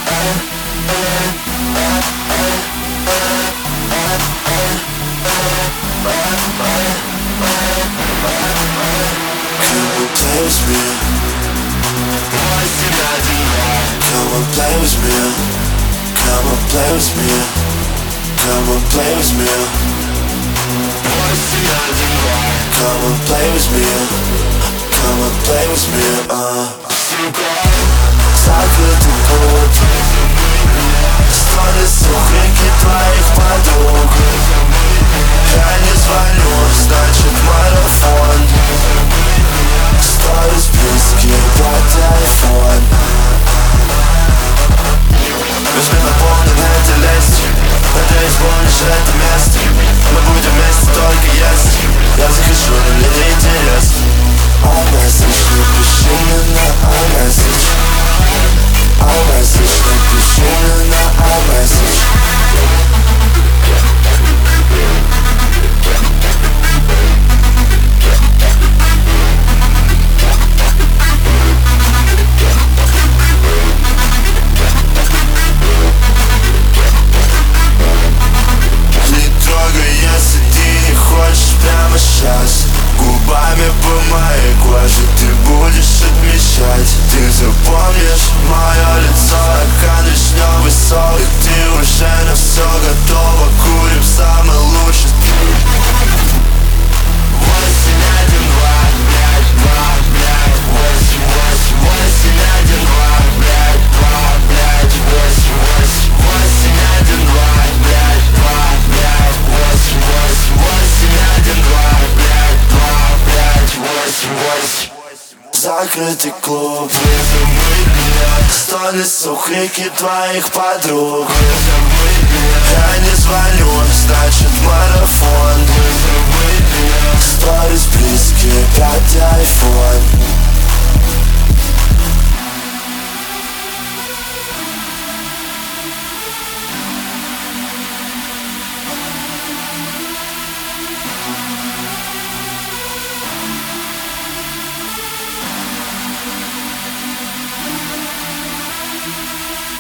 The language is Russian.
Play with me. Come on, play with me. Come on, play with me. Come on, play with me. Come on, play with me. Come on, play with me. Закрытый клуб, стоны сухоньки твоих подруг. Я не звоню, значит марафон. Стоит в списке по телефон. Возьми наполненный лист. Надеюсь, помнишь это место. Мы будем вместе только есть. Я захожу на линии интерес. iMessage, напиши мне на iMessage. iMessage, напиши мне на iMessage. Прямо сейчас губами по моей коже ты будешь отмечать. Ты запомнишь мое лицо, как вишневый сок. И ты уже на все готова, курим самый лучший. 8, закрытый клуб. Стоны сухоньки твоих подруг. Я не звоню, значит марафон. Сторис близкие по телефон.